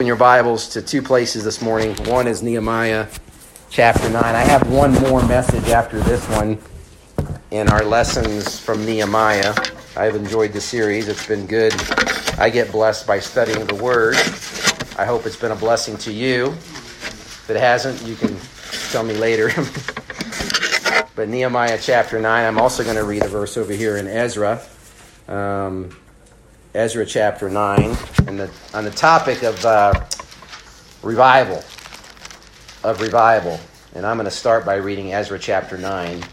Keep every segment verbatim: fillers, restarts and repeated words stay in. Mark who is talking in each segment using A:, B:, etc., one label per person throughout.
A: In your Bibles to two places this morning. One is Nehemiah chapter nine. I have one more message after this one in our lessons from Nehemiah. I've enjoyed the series. It's been good. I get blessed by studying the Word. I hope it's been a blessing to you. If it hasn't, you can tell me later. But Nehemiah chapter nine, I'm also going to read a verse over here in Ezra. Um, Ezra chapter nine, and the, on the topic of uh, revival, of revival. And I'm going to start by reading Ezra chapter nine.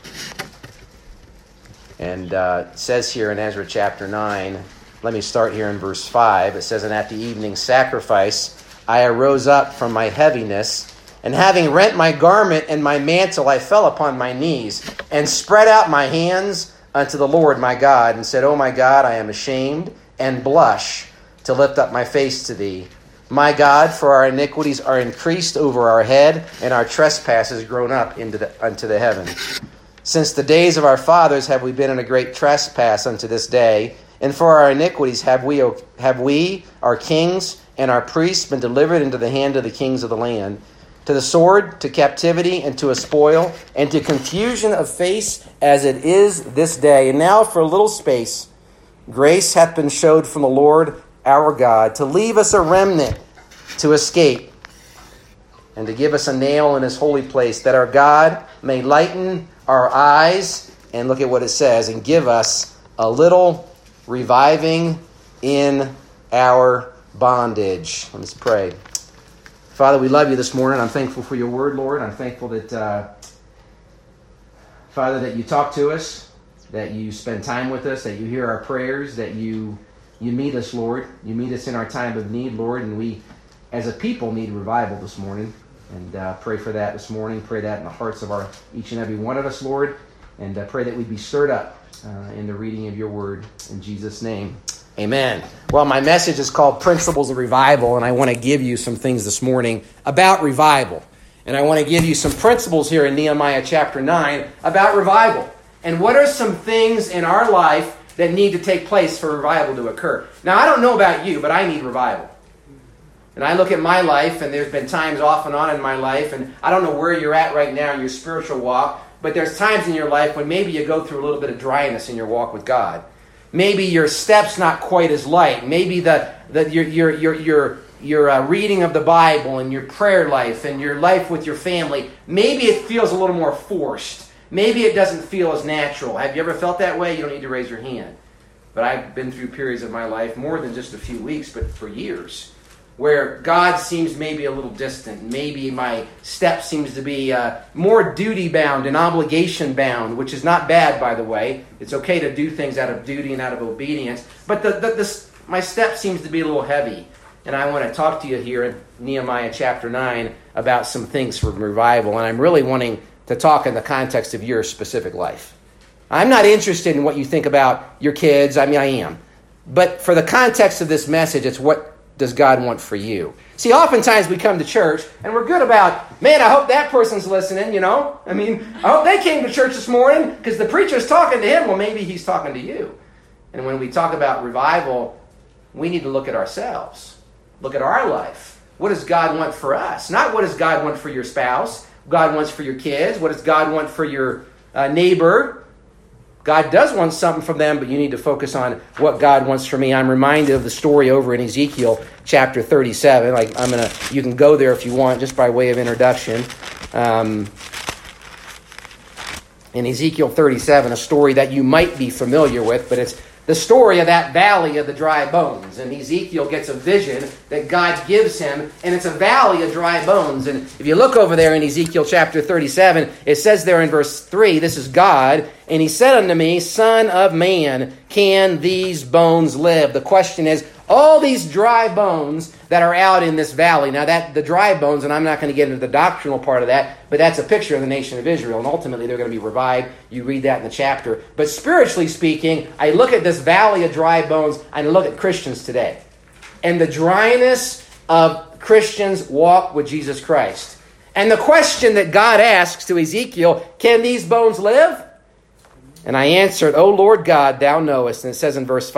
A: And uh, it says here in Ezra chapter nine, let me start here in verse five. It says, "And at the evening sacrifice I arose up from my heaviness, and having rent my garment and my mantle, I fell upon my knees, and spread out my hands unto the Lord my God, and said, O my God, I am ashamed, and blush to lift up my face to thee. My God, for our iniquities are increased over our head, and our trespasses grown up into the, unto the heaven. Since the days of our fathers have we been in a great trespass unto this day, and for our iniquities have we, have we, our kings, and our priests been delivered into the hand of the kings of the land, to the sword, to captivity, and to a spoil, and to confusion of face, as it is this day. And now for a little space, grace hath been showed from the Lord our God, to leave us a remnant to escape, and to give us a nail in his holy place, that our God may lighten our eyes," and look at what it says, "and give us a little reviving in our bondage." Let's pray. Father, we love you this morning. I'm thankful for your word, Lord. I'm thankful that, uh, Father, that you talk to us, that you spend time with us, that you hear our prayers, that you you meet us, Lord. You meet us in our time of need, Lord, and we, as a people, need revival this morning. And uh, pray for that this morning. Pray that in the hearts of our each and every one of us, Lord. And uh, pray that we'd be stirred up uh, in the reading of your word. In Jesus' name, amen. Well, my message is called Principles of Revival, and I want to give you some things this morning about revival. And I want to give you some principles here in Nehemiah chapter nine about revival. And what are some things in our life that need to take place for revival to occur? Now, I don't know about you, but I need revival. And I look at my life, and there's been times off and on in my life, and I don't know where you're at right now in your spiritual walk, but there's times in your life when maybe you go through a little bit of dryness in your walk with God. Maybe your steps not quite as light. Maybe the, the your your your your your uh, reading of the Bible and your prayer life and your life with your family, maybe it feels a little more forced. Maybe it doesn't feel as natural. Have you ever felt that way? You don't need to raise your hand. But I've been through periods of my life, more than just a few weeks, but for years, where God seems maybe a little distant. Maybe my step seems to be uh, more duty-bound and obligation-bound, which is not bad, by the way. It's okay to do things out of duty and out of obedience. But the, the, this, my step seems to be a little heavy. And I want to talk to you here in Nehemiah chapter nine about some things for revival. And I'm really wanting to talk in the context of your specific life. I'm not interested in what you think about your kids. I mean, I am. But for the context of this message, it's what does God want for you? See, oftentimes we come to church and we're good about, man, I hope that person's listening, you know? I mean, I hope they came to church this morning because the preacher's talking to him. Well, maybe he's talking to you. And when we talk about revival, we need to look at ourselves. Look at our life. What does God want for us? Not what does God want for your spouse? God wants for your kids. What does God want for your uh, neighbor? God does want something from them, but you need to focus on what God wants for me. I'm reminded of the story over in Ezekiel chapter thirty-seven. Like I'm gonna, you can go there if you want, just by way of introduction. Um, in Ezekiel thirty-seven, a story that you might be familiar with, but it's the story of that valley of the dry bones. And Ezekiel gets a vision that God gives him, and it's a valley of dry bones. And if you look over there in Ezekiel chapter thirty-seven, it says there in verse three, this is God, and he said unto me, Son of man, can these bones live? The question is, all these dry bones that are out in this valley. Now, that the dry bones, and I'm not going to get into the doctrinal part of that, but that's a picture of the nation of Israel, and ultimately they're going to be revived. You read that in the chapter. But spiritually speaking, I look at this valley of dry bones, and I look at Christians today. And the dryness of Christians' walk with Jesus Christ. And the question that God asks to Ezekiel, can these bones live? And I answered, O Lord God, thou knowest. And it says in verse five,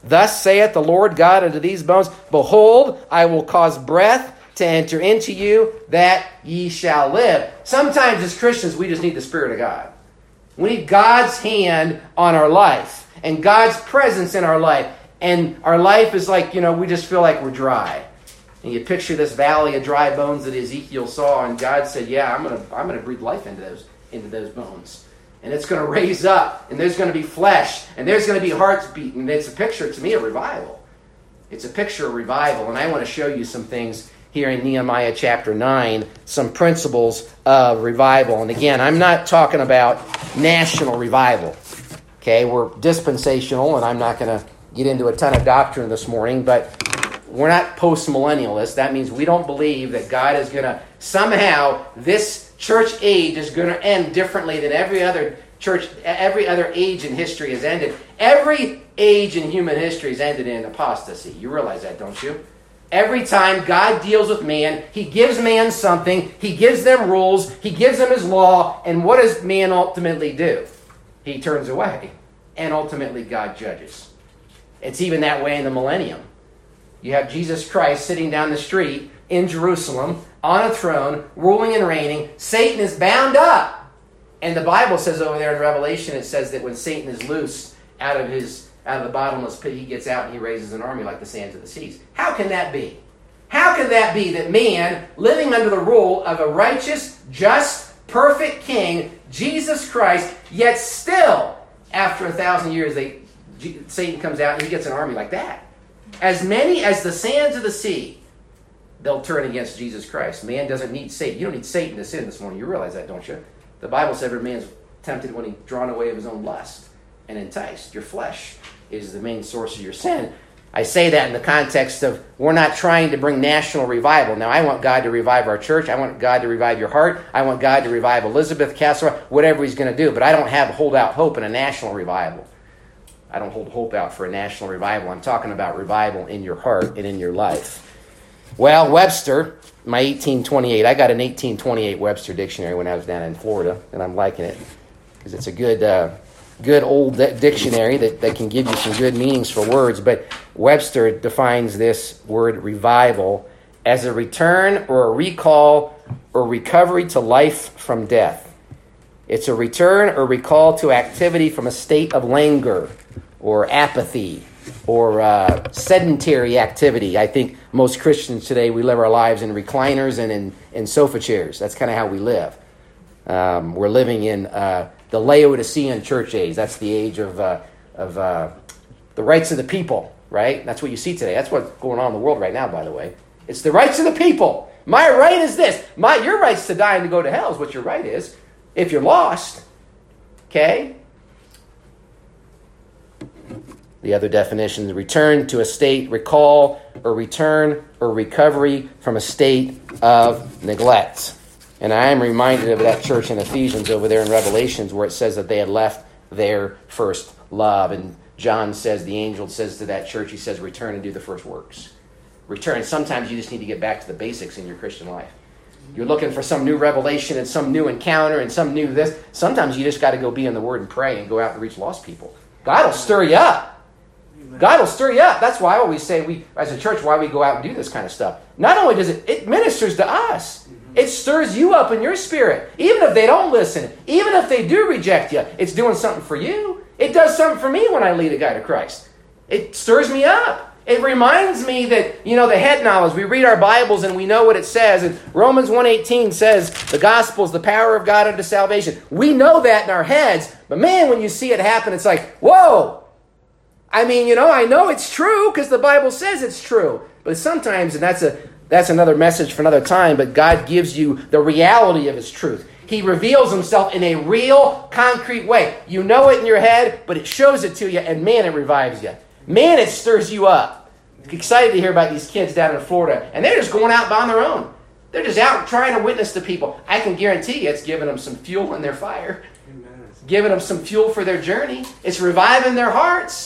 A: Thus saith the Lord God unto these bones, Behold, I will cause breath to enter into you, that ye shall live. Sometimes as Christians, we just need the Spirit of God. We need God's hand on our life and God's presence in our life. And our life is like, you know, we just feel like we're dry. And you picture this valley of dry bones that Ezekiel saw, and God said, yeah, I'm going to I'm going to breathe life into those into those bones. And it's going to raise up, and there's going to be flesh, and there's going to be hearts beating. And it's a picture, to me, of revival. It's a picture of revival, and I want to show you some things here in Nehemiah chapter nine, some principles of revival. And again, I'm not talking about national revival. Okay, we're dispensational, and I'm not going to get into a ton of doctrine this morning, but we're not post-millennialists. That means we don't believe that God is going to, somehow, this church age is going to end differently than every other church, every other age in history has ended. Every age in human history has ended in apostasy. You realize that, don't you? Every time God deals with man, he gives man something, he gives them rules, he gives them his law, and what does man ultimately do? He turns away, and ultimately God judges. It's even that way in the millennium. You have Jesus Christ sitting down the street in Jerusalem on a throne, ruling and reigning. Satan is bound up. And the Bible says over there in Revelation, it says that when Satan is loosed out of his out of the bottomless pit, he gets out and he raises an army like the sands of the seas. How can that be? How can that be that man, living under the rule of a righteous, just, perfect king, Jesus Christ, yet still, after a thousand years, they, Satan comes out and he gets an army like that? As many as the sands of the sea, they'll turn against Jesus Christ. Man doesn't need Satan. You don't need Satan to sin this morning. You realize that, don't you? The Bible says every man's tempted when he's drawn away of his own lust and enticed. Your flesh is the main source of your sin. I say that in the context of we're not trying to bring national revival. Now, I want God to revive our church. I want God to revive your heart. I want God to revive Elizabeth, Castle, whatever he's going to do. But I don't have hold out hope in a national revival. I don't hold hope out for a national revival. I'm talking about revival in your heart and in your life. Well, Webster, my eighteen twenty-eight, I got an eighteen twenty-eight Webster dictionary when I was down in Florida, and I'm liking it because it's a good uh, good old di- dictionary that, that can give you some good meanings for words. But Webster defines this word revival as a return or a recall or recovery to life from death. It's a return or recall to activity from a state of languor or apathy or uh, sedentary activity. I think most Christians today, we live our lives in recliners and in, in sofa chairs. That's kind of how we live. Um, we're living in uh, the Laodicean church age. That's the age of uh, of uh, the rights of the people, right? That's what you see today. That's what's going on in the world right now, by the way. It's the rights of the people. My right is this. My Your right's to die and to go to hell is what your right is if you're lost. Okay? The other definition is return to a state, recall, or return or recovery from a state of neglect. And I am reminded of that church in Ephesians over there in Revelations where it says that they had left their first love. And John says, the angel says to that church, he says, return and do the first works. Return. Sometimes you just need to get back to the basics in your Christian life. You're looking for some new revelation and some new encounter and some new this. Sometimes you just got to go be in the Word and pray and go out and reach lost people. God will stir you up. God will stir you up. That's why I always say we, as a church, why we go out and do this kind of stuff. Not only does it, it ministers to us. It stirs you up in your spirit. Even if they don't listen, even if they do reject you, it's doing something for you. It does something for me when I lead a guy to Christ. It stirs me up. It reminds me that, you know, the head knowledge, we read our Bibles and we know what it says. And Romans one eighteen says the gospel is the power of God unto salvation. We know that in our heads. But man, when you see it happen, it's like, whoa. I mean, you know, I know it's true because the Bible says it's true. But sometimes, and that's a that's another message for another time, but God gives you the reality of his truth. He reveals himself in a real, concrete way. You know it in your head, but it shows it to you, and man, it revives you. Man, it stirs you up. Excited to hear about these kids down in Florida, and they're just going out on their own. They're just out trying to witness to people. I can guarantee you it's giving them some fuel in their fire. Amen. It's giving them some fuel for their journey. It's reviving their hearts.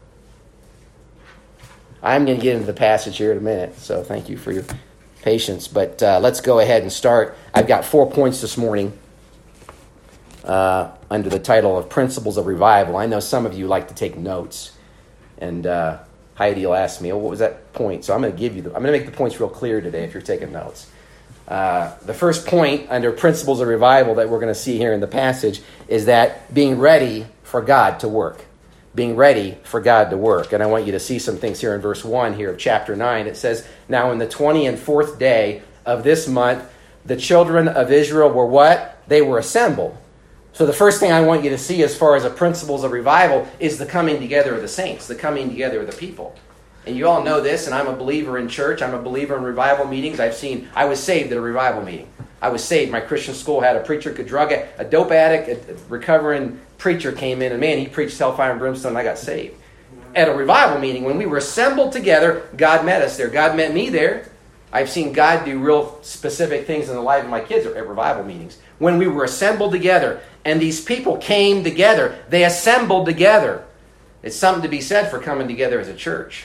A: I'm going to get into the passage here in a minute, so thank you for your patience. But uh, let's go ahead and start. I've got four points this morning uh, under the title of Principles of Revival. I know some of you like to take notes, and uh, Heidi will ask me, oh, what was that point? So I'm going to give you, the, I'm going to make the points real clear today if you're taking notes. Uh, the first point under principles of revival that we're going to see here in the passage is that being ready for God to work. Being ready for God to work. And I want you to see some things here in verse one here of chapter nine. It says, now in the twentieth and fourth day of this month, the children of Israel were what? They were assembled. So the first thing I want you to see as far as the principles of revival is the coming together of the saints, the coming together of the people. And you all know this, and I'm a believer in church. I'm a believer in revival meetings. I've seen, I was saved at a revival meeting. I was saved. My Christian school had a preacher, a drug, a dope addict, a recovering preacher came in, and man, he preached hellfire and brimstone, and I got saved. At a revival meeting, when we were assembled together, God met us there. God met me there. I've seen God do real specific things in the life of my kids at revival meetings. When we were assembled together, and these people came together, they assembled together. It's something to be said for coming together as a church.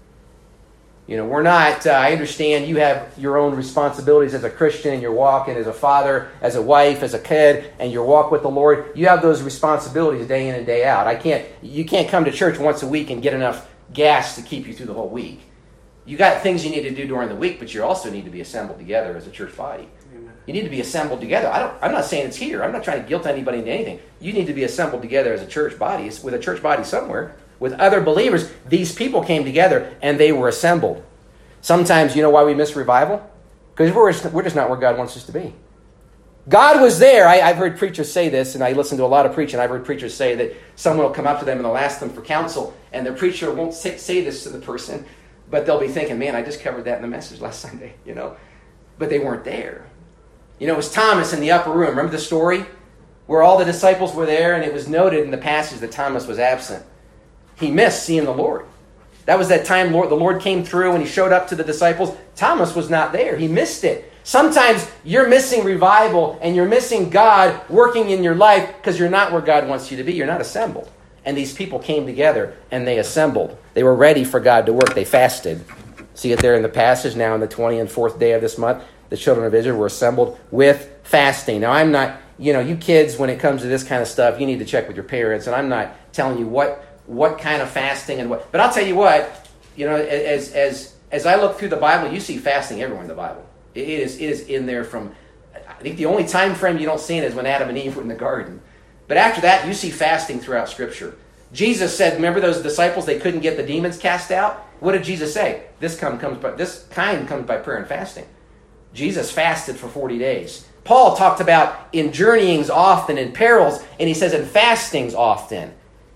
A: You know, we're not, uh, I understand you have your own responsibilities as a Christian, and you're walking as a father, as a wife, as a kid, and your walk with the Lord. You have those responsibilities day in and day out. I can't, you can't come to church once a week and get enough gas to keep you through the whole week. You got things you need to do during the week, but you also need to be assembled together as a church body. Amen. You need to be assembled together. I don't, I'm not saying it's here. I'm not trying to guilt anybody into anything. You need to be assembled together as a church body, with a church body somewhere. With other believers, these people came together and they were assembled. Sometimes, you know why we miss revival? Because we're, we're just not where God wants us to be. God was there. I, I've heard preachers say this, and I listen to a lot of preaching. I've heard preachers say that someone will come up to them and they'll ask them for counsel, and the preacher won't say, say this to the person, but they'll be thinking, man, I just covered that in the message last Sunday, you know. But they weren't there. You know, it was Thomas in the upper room. Remember the story? Where all the disciples were there, and it was noted in the passage that Thomas was absent. He missed seeing the Lord. That was that time Lord, the Lord came through and he showed up to the disciples. Thomas was not there. He missed it. Sometimes you're missing revival and you're missing God working in your life because you're not where God wants you to be. You're not assembled. And these people came together and they assembled. They were ready for God to work. They fasted. See it there in the passage now on the twentieth and fourth day of this month. The children of Israel were assembled with fasting. Now I'm not, you know, you kids, when it comes to this kind of stuff, you need to check with your parents. And I'm not telling you what what kind of fasting and what. But I'll tell you what, you know, as as as I look through the Bible, you see fasting everywhere in the Bible. It is it is in there from, I think the only time frame you don't see it is when Adam and Eve were in the garden. But after that, you see fasting throughout Scripture. Jesus said, remember those disciples, they couldn't get the demons cast out? What did Jesus say? This come, comes by this kind comes by prayer and fasting. Jesus fasted for forty days. Paul talked about in journeyings often, in perils, and he says in fastings often.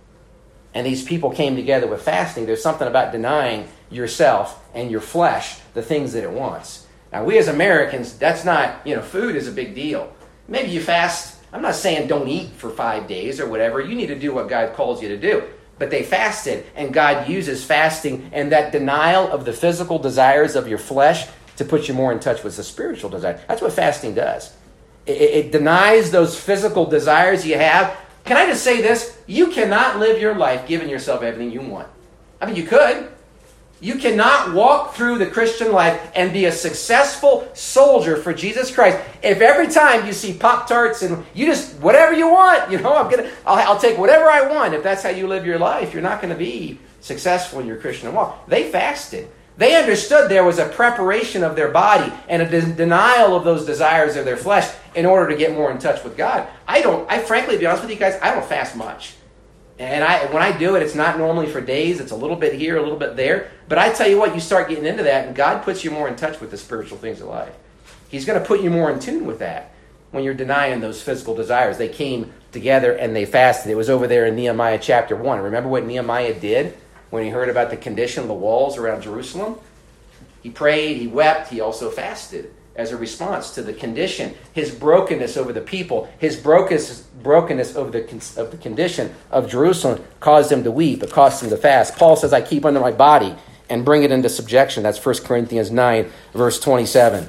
A: And these people came together with fasting. There's something about denying yourself and your flesh the things that it wants. Now, we as Americans, that's not, you know, food is a big deal. Maybe you fast. I'm not saying don't eat for five days or whatever. You need to do what God calls you to do. But they fasted, and God uses fasting and that denial of the physical desires of your flesh to put you more in touch with the spiritual desire. That's what fasting does. It, it denies those physical desires you have. Can I just say this? You cannot live your life giving yourself everything you want. I mean, you could. You cannot walk through the Christian life and be a successful soldier for Jesus Christ if every time you see Pop-Tarts and you just, whatever you want, you know, I'm gonna, I'll, I'll take whatever I want. If that's how you live your life, you're not going to be successful in your Christian walk. They fasted. They understood there was a preparation of their body and a de- denial of those desires of their flesh in order to get more in touch with God. I don't, I frankly, to be honest with you guys, I don't fast much. And I, when I do it, it's not normally for days. It's a little bit here, a little bit there. But I tell you what, you start getting into that, and God puts you more in touch with the spiritual things of life. He's going to put you more in tune with that when you're denying those physical desires. They came together and they fasted. It was over there in Nehemiah chapter one. Remember what Nehemiah did when he heard about the condition of the walls around Jerusalem? He prayed, he wept, he also fasted as a response to the condition, his brokenness over the people, his brokenness, brokenness over the, of the condition of Jerusalem caused him to weep. It caused him to fast. Paul says, I keep under my body and bring it into subjection. That's First Corinthians nine, verse twenty-seven.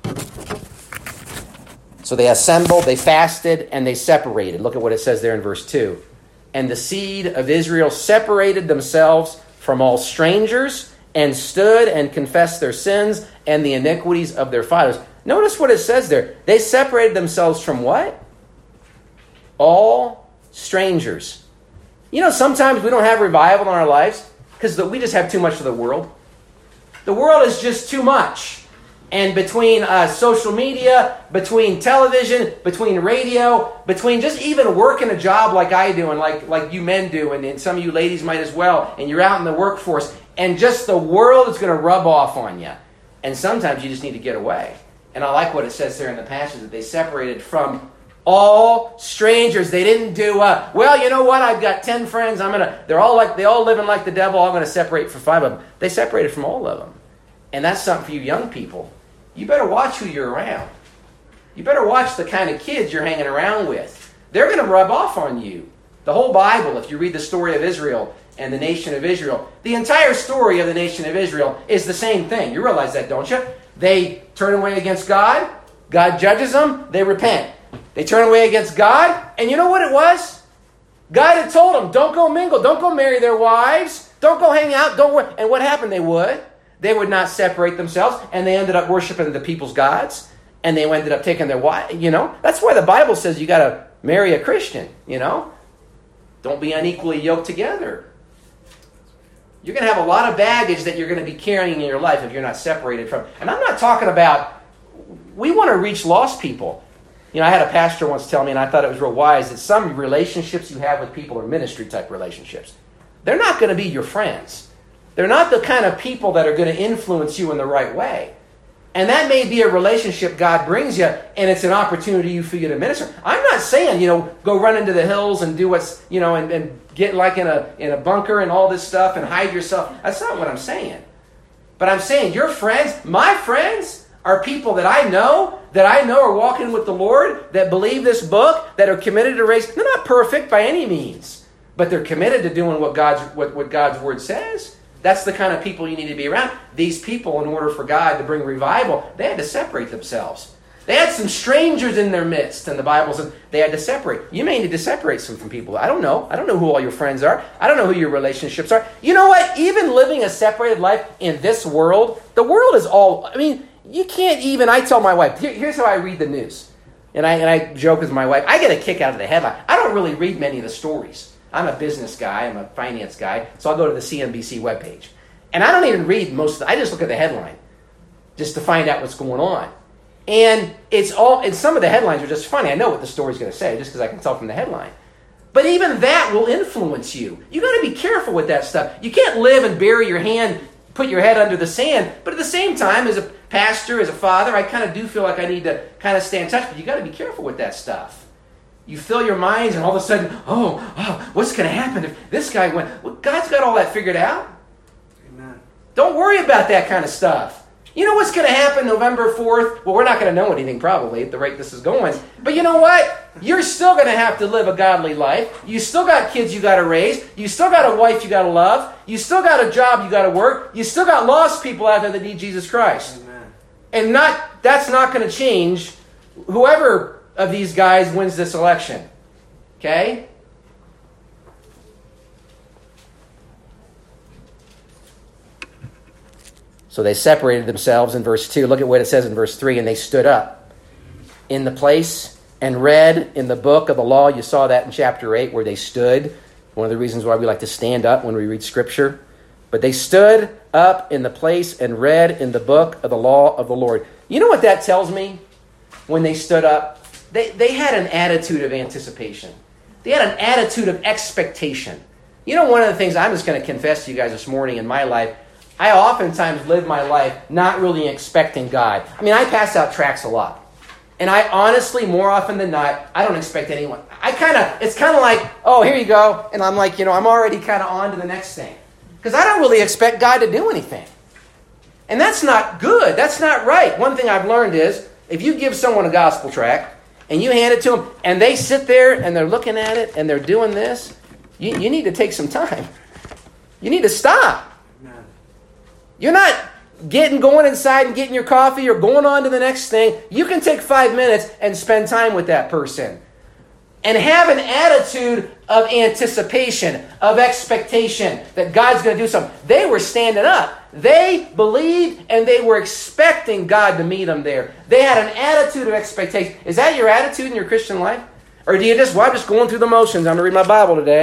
A: So they assembled, they fasted, and they separated. Look at what it says there in verse two. And the seed of Israel separated themselves from all strangers and stood and confessed their sins and the iniquities of their fathers. Notice what it says there. They separated themselves from what? All strangers. You know, sometimes we don't have revival in our lives Because we just have too much of the world. The world is just too much. And between uh, social media, between television, between radio, between just even working a job like I do and like, like you men do, and, and some of you ladies might as well, and you're out in the workforce, and just the world is going to rub off on you. And sometimes you just need to get away. And I like what it says there in the passage, that they separated from all strangers. They didn't do, uh, well, you know what, I've got ten friends, I'm gonna, they're all like, they all living like the devil, I'm going to separate for five of them. They separated from all of them. And that's something for you young people. You better watch who you're around. You better watch the kind of kids you're hanging around with. They're going to rub off on you. The whole Bible, if you read the story of Israel and the nation of Israel, the entire story of the nation of Israel is the same thing. You realize that, don't you? They turn away against God. God judges them. They repent. They turn away against God. And you know what it was? God had told them, don't go mingle. Don't go marry their wives. Don't go hang out. Don't work. And what happened? They would. They would not separate themselves, and they ended up worshiping the people's gods, and they ended up taking their wife. You know, that's why the Bible says you got to marry a Christian. You know, don't be unequally yoked together. You're going to have a lot of baggage that you're going to be carrying in your life if you're not separated from. And I'm not talking about. We want to reach lost people. You know, I had a pastor once tell me, and I thought it was real wise, that some relationships you have with people are ministry type relationships. They're not going to be your friends. They're not the kind of people that are going to influence you in the right way. And that may be a relationship God brings you, and it's an opportunity for you to minister. I'm not saying, you know, go run into the hills and do what's, you know, and, and get like in a in a bunker and all this stuff and hide yourself. That's not what I'm saying. But I'm saying your friends, my friends, are people that I know, that I know are walking with the Lord, that believe this book, that are committed to raise. They're not perfect by any means, but they're committed to doing what God's what, what God's word says. That's the kind of people you need to be around. These people, in order for God to bring revival, they had to separate themselves. They had some strangers in their midst, and the Bible says they had to separate. You may need to separate some from people. I don't know. I don't know who all your friends are. I don't know who your relationships are. You know what? Even living a separated life in this world, the world is all, I mean, you can't even, I tell my wife, here, here's how I read the news. And I, and I joke with my wife, I get a kick out of the headline. I don't really read many of the stories. I'm a business guy. I'm a finance guy. So I'll go to the C N B C webpage. And I don't even read most of the, I just look at the headline just to find out what's going on. And it's all, and some of the headlines are just funny. I know what the story's going to say just because I can tell from the headline. But even that will influence you. You got to be careful with that stuff. You can't live and bury your hand, put your head under the sand. But at the same time, as a pastor, as a father, I kind of do feel like I need to kind of stay in touch. But you got to be careful with that stuff. You fill your minds, and all of a sudden, oh, oh what's going to happen if this guy went? Well, God's got all that figured out. Amen. Don't worry about that kind of stuff. You know what's going to happen November fourth? Well, we're not going to know anything probably at the rate this is going. But you know what? You're still going to have to live a godly life. You still got kids you got to raise. You still got a wife you got to love. You still got a job you got to work. You still got lost people out there that need Jesus Christ. Amen. And not that's not going to change whoever of these guys wins this election. Okay? So they separated themselves in verse two. Look at what it says in verse three. And they stood up in the place and read in the book of the law. You saw that in chapter eight where they stood. One of the reasons why we like to stand up when we read Scripture. But they stood up in the place and read in the book of the law of the Lord. You know what that tells me when they stood up? They, they had an attitude of anticipation. They had an attitude of expectation. You know, one of the things I'm just going to confess to you guys this morning in my life, I oftentimes live my life not really expecting God. I mean, I pass out tracts a lot. And I honestly, more often than not, I don't expect anyone. I kind of, it's kind of like, oh, here you go. And I'm like, you know, I'm already kind of on to the next thing. Because I don't really expect God to do anything. And that's not good. That's not right. One thing I've learned is, if you give someone a gospel tract, and you hand it to them, and they sit there, and they're looking at it, and they're doing this, you, you need to take some time. You need to stop. Amen. You're not getting going inside and getting your coffee or going on to the next thing. You can take five minutes and spend time with that person. And have an attitude of anticipation, of expectation that God's going to do something. They were standing up. They believed and they were expecting God to meet them there. They had an attitude of expectation. Is that your attitude in your Christian life? Or do you just, well, I'm just going through the motions. I'm going to read my Bible today and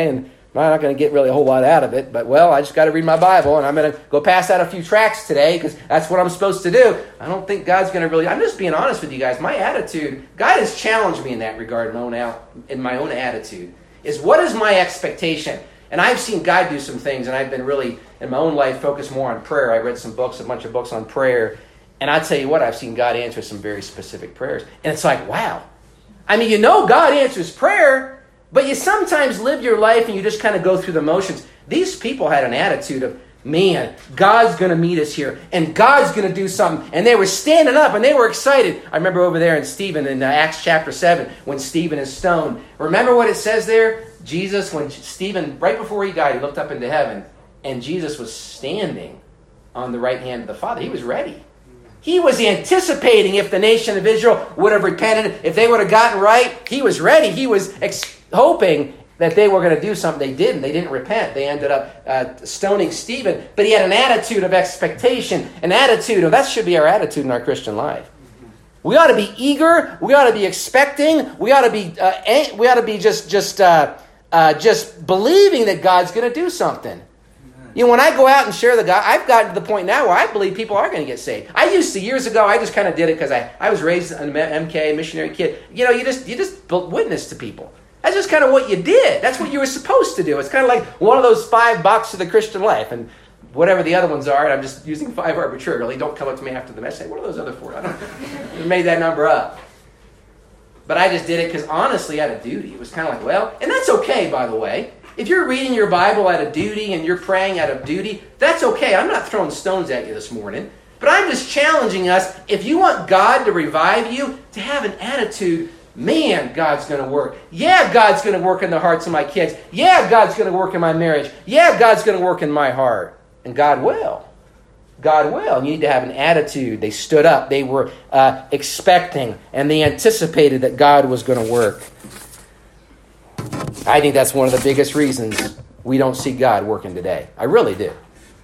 A: I'm not going to get really a whole lot out of it, but, well, I just got to read my Bible, and I'm going to go pass out a few tracts today because that's what I'm supposed to do. I don't think God's going to really... I'm just being honest with you guys. My attitude, God has challenged me in that regard in my own, out, in my own attitude, is what is my expectation? And I've seen God do some things, and I've been really, in my own life, focused more on prayer. I read some books, a bunch of books on prayer, and I tell you what, I've seen God answer some very specific prayers. And it's like, wow. I mean, you know God answers prayer, but you sometimes live your life and you just kind of go through the motions. These people had an attitude of, man, God's going to meet us here, and God's going to do something. And they were standing up, and they were excited. I remember over there in Stephen, in uh, Acts chapter seven, when Stephen is stoned. Remember what it says there? Jesus, when Stephen, right before he died, he looked up into heaven, and Jesus was standing on the right hand of the Father. He was ready. He was anticipating if the nation of Israel would have repented, if they would have gotten right. He was ready. He was ex- hoping that they were going to do something. They didn't. They didn't repent. They ended up uh, stoning Stephen. But he had an attitude of expectation, an attitude of, that should be our attitude in our Christian life. We ought to be eager. We ought to be expecting. We ought to be. Uh, we ought to be just just uh, uh, just believing that God's going to do something. You know, when I go out and share the God, I've gotten to the point now where I believe people are going to get saved. I used to, years ago, I just kind of did it because I, I was raised an M K, missionary kid. You know, you just you just witness to people. That's just kind of what you did. That's what you were supposed to do. It's kind of like one of those five boxes of the Christian life. And whatever the other ones are, and I'm just using five arbitrarily. Don't come up to me after the message. Say, what are those other four? I don't know. I made that number up. But I just did it because honestly, out of duty. It was kind of like, well, and that's okay, by the way. If you're reading your Bible out of duty and you're praying out of duty, that's okay. I'm not throwing stones at you this morning. But I'm just challenging us, if you want God to revive you, to have an attitude, man, God's going to work. Yeah, God's going to work in the hearts of my kids. Yeah, God's going to work in my marriage. Yeah, God's going to work in my heart. And God will. God will. And you need to have an attitude. They stood up. They were uh, expecting, and they anticipated that God was going to work. I think that's one of the biggest reasons we don't see God working today. I really do.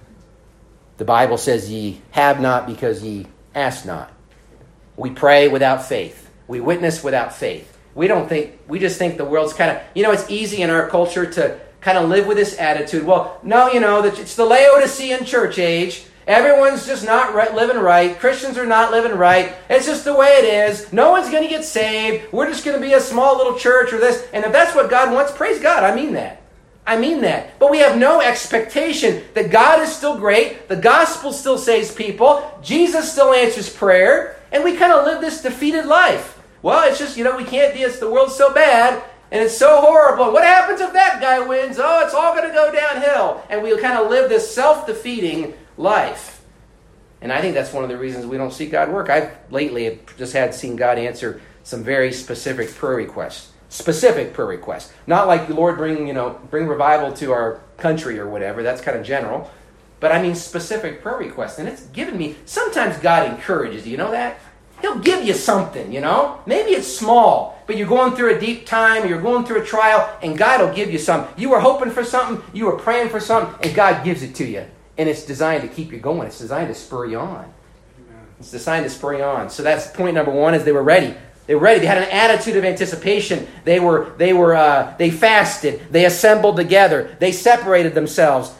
A: The Bible says ye have not because ye ask not. We pray without faith. We witness without faith. We don't think, we just think the world's kind of, you know, it's easy in our culture to kind of live with this attitude. Well, no, you know, it's the Laodicean church age. Everyone's just not right, living right. Christians are not living right. It's just the way it is. No one's going to get saved. We're just going to be a small little church or this. And if that's what God wants, praise God. I mean that. I mean that. But we have no expectation that God is still great. The gospel still saves people. Jesus still answers prayer. And we kind of live this defeated life. Well, it's just, you know, we can't do it. The world's so bad. And it's so horrible. What happens if that guy wins? Oh, it's all going to go downhill. And we kind of live this self-defeating life. And I think that's one of the reasons we don't see God work. I've lately just had seen God answer some very specific prayer requests. Specific prayer requests. Not like the Lord bring, you know, bring revival to our country or whatever. That's kind of general. But I mean specific prayer requests. And it's given me, sometimes God encourages you. You know that? He'll give you something, you know? Maybe it's small, but you're going through a deep time, or you're going through a trial, and God will give you something. You were hoping for something, you were praying for something, and God gives it to you. And it's designed to keep you going. It's designed to spur you on. It's designed to spur you on. So that's point number one, is they were ready. They were ready. They had an attitude of anticipation. They were, they were, uh, they fasted. They assembled together. They separated themselves.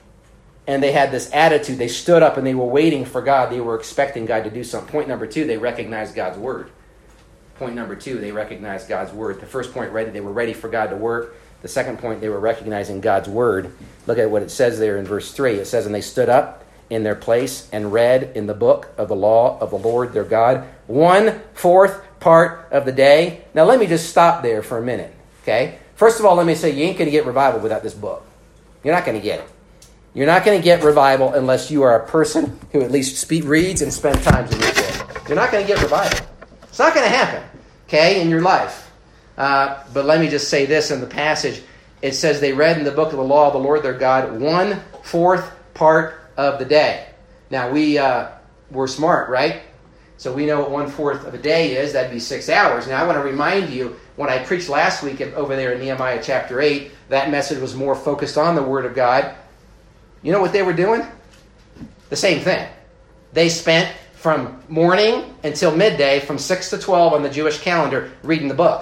A: And they had this attitude. They stood up and they were waiting for God. They were expecting God to do something. Point number two, they recognized God's word. Point number two, they recognized God's word. The first point, ready, they were ready for God to work. The second point, they were recognizing God's word. Look at what it says there in verse three. It says, and they stood up in their place and read in the book of the law of the Lord their God, one fourth part of the day. Now let me just stop there for a minute, okay? First of all, let me say, you ain't going to get revival without this book. You're not going to get it. You're not going to get revival unless you are a person who at least speak, reads and spends time in your book. You're not going to get revival. It's not going to happen, okay, in your life. Uh, but let me just say this in the passage. It says they read in the book of the law of the Lord their God one fourth part of the day. Now, we, uh, we're smart, right? So we know what one fourth of a day is. That'd be six hours. Now, I want to remind you, when I preached last week over there in Nehemiah chapter eight, that message was more focused on the Word of God. You know what they were doing? The same thing. They spent from morning until midday, from six to twelve on the Jewish calendar, reading the book.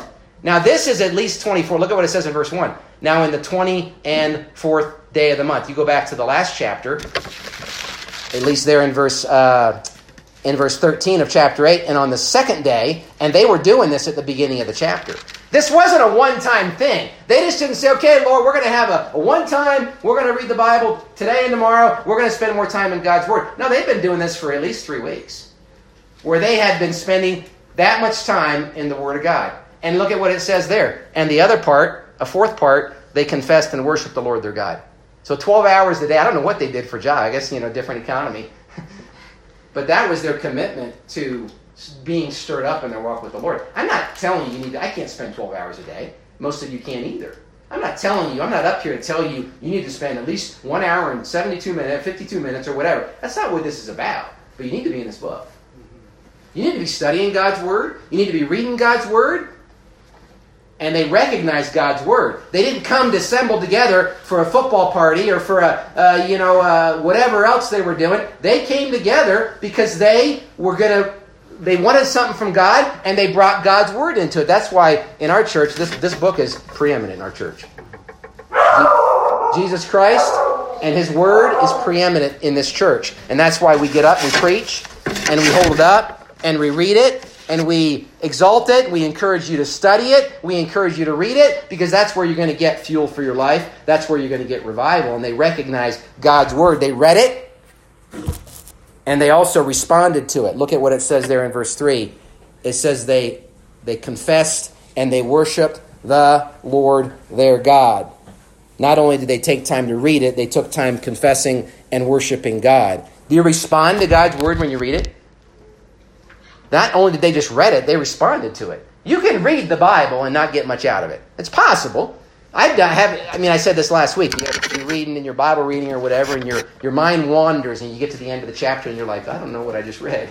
A: Now this is at least twenty-four. Look at what it says in verse one. Now in the twenty-fourth day of the month. You go back to the last chapter, at least there in verse uh, in verse thirteen of chapter eight, and on the second day, and they were doing this at the beginning of the chapter. This wasn't a one-time thing. They just didn't say, okay, Lord, we're going to have a, a one-time, we're going to read the Bible today and tomorrow, we're going to spend more time in God's Word. No, they've been doing this for at least three weeks, where they had been spending that much time in the Word of God. And look at what it says there. And the other part, a fourth part, they confessed and worshiped the Lord their God. So twelve hours a day. I don't know what they did for job. I guess, you know, different economy. But that was their commitment to being stirred up in their walk with the Lord. I'm not telling you you need to, I can't spend twelve hours a day. Most of you can't either. I'm not telling you, I'm not up here to tell you you need to spend at least one hour and seventy-two minutes, fifty-two minutes or whatever. That's not what this is about. But you need to be in this book. You need to be studying God's Word. You need to be reading God's Word. And they recognized God's Word. They didn't come to assemble together for a football party or for a, uh, you know, uh, whatever else they were doing. They came together because they were going to, they wanted something from God, and they brought God's Word into it. That's why in our church, this, this book is preeminent in our church. Jesus Christ and His Word is preeminent in this church. And that's why we get up and preach, and we hold it up, and we read it, and we exalt it. We encourage you to study it. We encourage you to read it, because that's where you're going to get fuel for your life. That's where you're going to get revival. And they recognize God's Word. They read it, and they also responded to it. Look at what it says there in verse three. It says they, they confessed and they worshiped the Lord their God. Not only did they take time to read it, they took time confessing and worshiping God. Do you respond to God's Word when you read it? Not only did they just read it, they responded to it. You can read the Bible and not get much out of it. It's possible. I have. I mean, I said this last week. You're reading in your Bible reading or whatever, and your your mind wanders, and you get to the end of the chapter, and you're like, I don't know what I just read.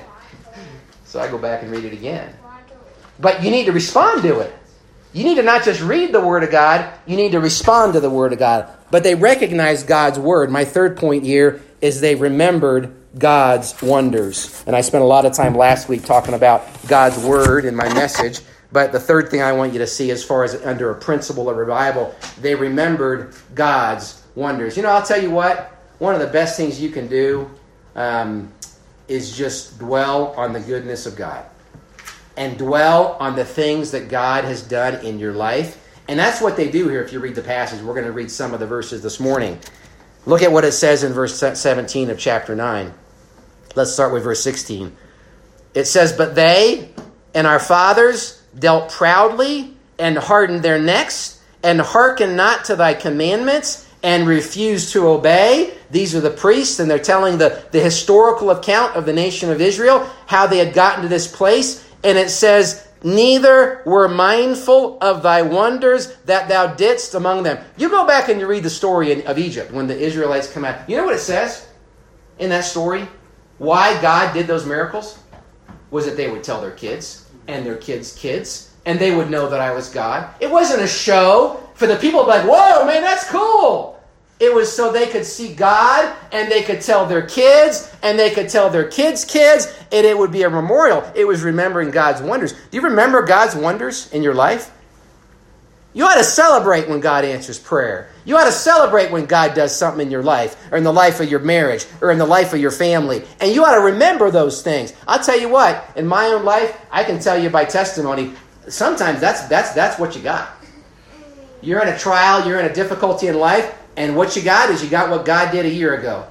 A: So I go back and read it again. But you need to respond to it. You need to not just read the Word of God, you need to respond to the Word of God. But they recognized God's Word. My third point here is they remembered God's wonders. And I spent a lot of time last week talking about God's Word in my message. But the third thing I want you to see, as far as under a principle of revival, they remembered God's wonders. You know, I'll tell you what, one of the best things you can do um, is just dwell on the goodness of God. And dwell on the things that God has done in your life. And that's what they do here if you read the passage. We're going to read some of the verses this morning. Look at what it says in verse seventeen of chapter nine. Let's start with verse sixteen. It says, But they and our fathers dealt proudly and hardened their necks and hearkened not to thy commandments and refused to obey. These are the priests, and they're telling the, the historical account of the nation of Israel, how they had gotten to this place. And it says, Neither were mindful of thy wonders that thou didst among them. You go back and you read the story of Egypt when the Israelites come out. You know what it says in that story? Why God did those miracles was that they would tell their kids and their kids' kids, and they would know that I was God. It wasn't a show for the people to be like, whoa, man, that's cool. It was so they could see God, and they could tell their kids, and they could tell their kids' kids, and it would be a memorial. It was remembering God's wonders. Do you remember God's wonders in your life? You ought to celebrate when God answers prayer. You ought to celebrate when God does something in your life, or in the life of your marriage, or in the life of your family. And you ought to remember those things. I'll tell you what, in my own life, I can tell you by testimony, sometimes that's that's that's what you got. You're in a trial, you're in a difficulty in life, and what you got is you got what God did a year ago.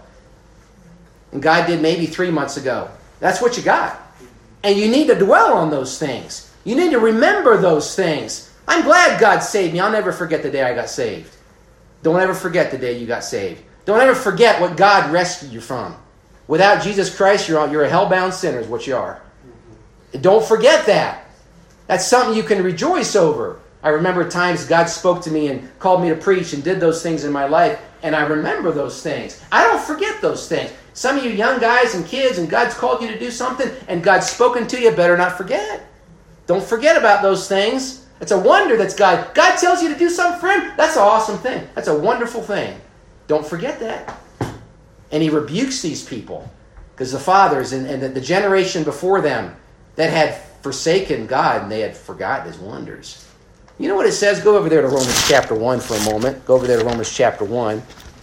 A: And God did maybe three months ago. That's what you got. And you need to dwell on those things. You need to remember those things. I'm glad God saved me. I'll never forget the day I got saved. Don't ever forget the day you got saved. Don't ever forget what God rescued you from. Without Jesus Christ, you're, you're a hell-bound sinner is what you are. Don't forget that. That's something you can rejoice over. I remember times God spoke to me and called me to preach and did those things in my life, and I remember those things. I don't forget those things. Some of you young guys and kids, and God's called you to do something, and God's spoken to you, better not forget. Don't forget about those things. It's a wonder that's God. God tells you to do something for Him. That's an awesome thing. That's a wonderful thing. Don't forget that. And He rebukes these people, because the fathers and, and the, the generation before them that had forsaken God, and they had forgotten His wonders. You know what it says? Go over there to Romans chapter one for a moment. Go over there to Romans chapter one.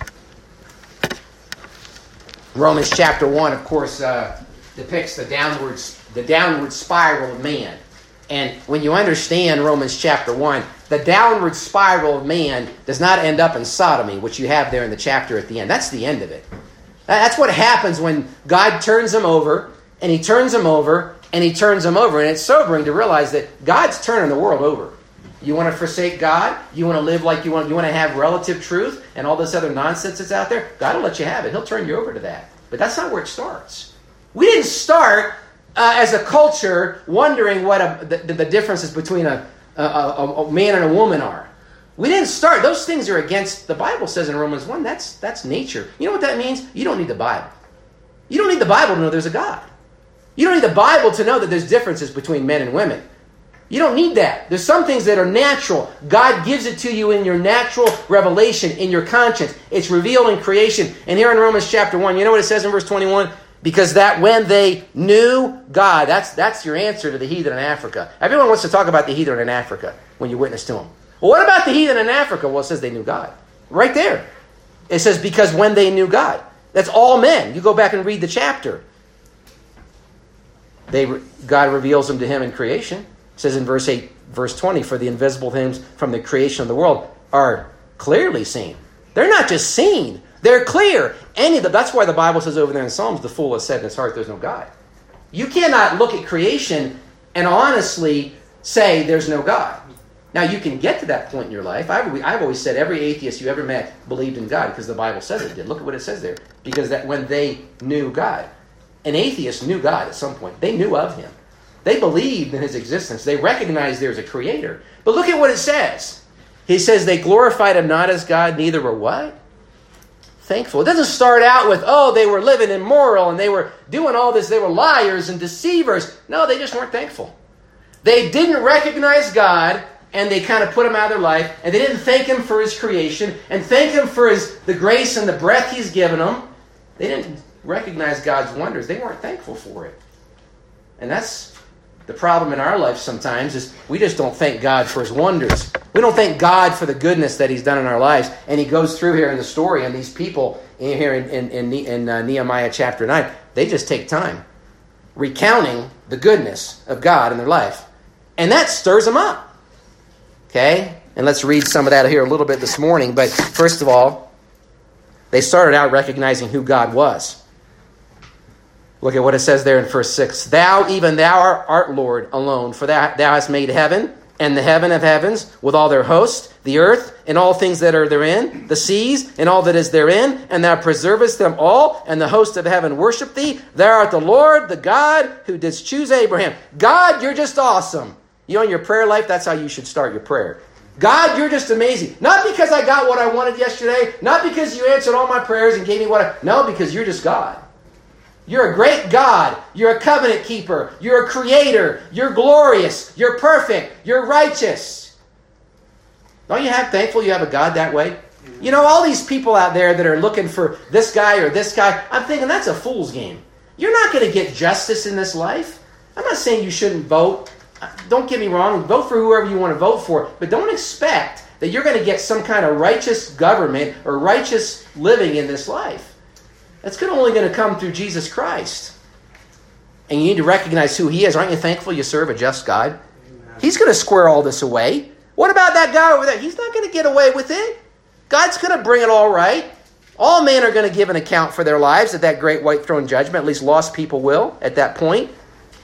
A: Romans chapter one, of course, uh, depicts the downward, the downward spiral of man. And when you understand Romans chapter one, the downward spiral of man does not end up in sodomy, which you have there in the chapter at the end. That's the end of it. That's what happens when God turns them over, and he turns them over, and he turns them over. And it's sobering to realize that God's turning the world over. You want to forsake God? You want to live like you want, you want to have relative truth and all this other nonsense that's out there? God will let you have it. He'll turn you over to that. But that's not where it starts. We didn't start uh, as a culture wondering what a, the, the differences between a, a, a, a man and a woman are. We didn't start. Those things are against, the Bible says in Romans one, that's, that's nature. You know what that means? You don't need the Bible. You don't need the Bible to know there's a God. You don't need the Bible to know that there's differences between men and women. You don't need that. There's some things that are natural. God gives it to you in your natural revelation, in your conscience. It's revealed in creation. And here in Romans chapter one, you know what it says in verse twenty-one? Because that when they knew God, that's, that's your answer to the heathen in Africa. Everyone wants to talk about the heathen in Africa when you witness to them. Well, what about the heathen in Africa? Well, it says they knew God. Right there. It says because when they knew God. That's all men. You go back and read the chapter. They, God reveals them to him in creation. It says in verse eight, verse twenty, for the invisible things from the creation of the world are clearly seen. They're not just seen. They're clear. Any of the, that's why the Bible says over there in Psalms, the fool has said in his heart, there's no God. You cannot look at creation and honestly say there's no God. Now, you can get to that point in your life. I've, I've always said every atheist you ever met believed in God because the Bible says it did. Look at what it says there. Because that when they knew God. An atheist knew God at some point. They knew of him. They believed in his existence. They recognized there's a creator. But look at what it says. He says they glorified him not as God, neither were what? Thankful. It doesn't start out with, oh, they were living immoral and they were doing all this. They were liars and deceivers. No, they just weren't thankful. They didn't recognize God, and they kind of put him out of their life, and they didn't thank him for his creation and thank him for his the grace and the breath he's given them. They didn't recognize God's wonders. They weren't thankful for it. And that's the problem in our life sometimes, is we just don't thank God for his wonders. We don't thank God for the goodness that he's done in our lives. And he goes through here in the story, and these people in here in, in, in, in uh, Nehemiah chapter nine, they just take time recounting the goodness of God in their life. And that stirs them up. Okay? And let's read some of that here a little bit this morning. But first of all, they started out recognizing who God was. Look at what it says there in verse six. Thou, even thou art Lord alone, for thou, thou hast made heaven and the heaven of heavens with all their host, the earth and all things that are therein, the seas and all that is therein, and thou preservest them all, and the host of heaven worship thee. Thou art the Lord, the God who didst choose Abraham. God, you're just awesome. You know, in your prayer life, that's how you should start your prayer. God, you're just amazing. Not because I got what I wanted yesterday. Not because you answered all my prayers and gave me what I... No, because you're just God. You're a great God. You're a covenant keeper. You're a creator. You're glorious. You're perfect. You're righteous. Don't you have thankful you have a God that way? You know, all these people out there that are looking for this guy or this guy, I'm thinking that's a fool's game. You're not going to get justice in this life. I'm not saying you shouldn't vote. Don't get me wrong, vote for whoever you want to vote for, but don't expect that you're going to get some kind of righteous government or righteous living in this life. That's only going to come through Jesus Christ. And you need to recognize who he is. Aren't you thankful you serve a just God? He's going to square all this away. What about that guy over there? He's not going to get away with it. God's going to bring it all right. All men are going to give an account for their lives at that great white throne judgment. At least lost people will at that point.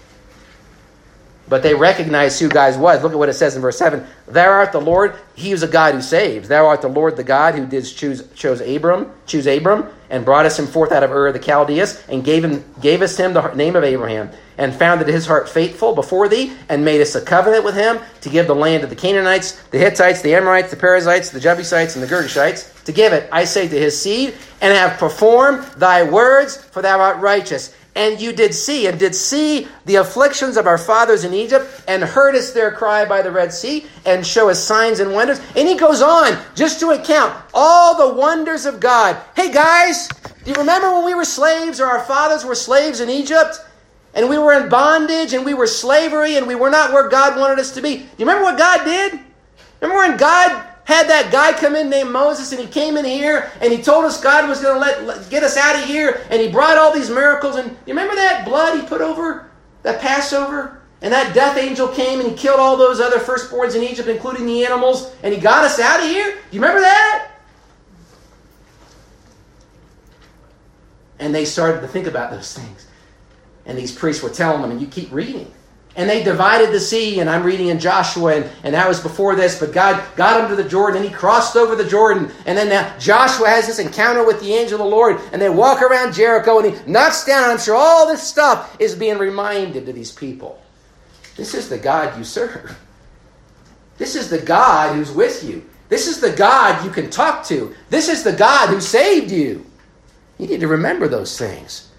A: But they recognized who God was. Look at what it says in verse seven. Thou art the Lord, he is a God who saves. Thou art the Lord, the God who did choose chose Abram, choose Abram, and brought us him forth out of Ur of the Chaldees, and gave him gave us him the name of Abraham, and founded his heart faithful before thee, and made us a covenant with him to give the land to the Canaanites, the Hittites, the Amorites, the Perizzites, the Jebusites, and the Girgashites, to give it, I say, to his seed, and have performed thy words, for thou art righteous. And you did see, and did see the afflictions of our fathers in Egypt, and heardest their cry by the Red Sea, and show us signs and wonders. And he goes on, just to account all the wonders of God. Hey guys, do you remember when we were slaves, or our fathers were slaves in Egypt? And we were in bondage, and we were slavery, and we were not where God wanted us to be. Do you remember what God did? Remember when God had that guy come in named Moses, and he came in here and he told us God was going to let, let get us out of here, and he brought all these miracles. And you remember that blood he put over that Passover? And that death angel came and he killed all those other firstborns in Egypt, including the animals, and he got us out of here? Do you remember that? And they started to think about those things. And these priests were telling them, and you keep reading. And they divided the sea, and I'm reading in Joshua, and, and that was before this, but God got him to the Jordan, and he crossed over the Jordan, and then now Joshua has this encounter with the angel of the Lord, and they walk around Jericho, and he knocks down, and I'm sure all this stuff is being reminded to these people. This is the God you serve. This is the God who's with you. This is the God you can talk to. This is the God who saved you. You need to remember those things.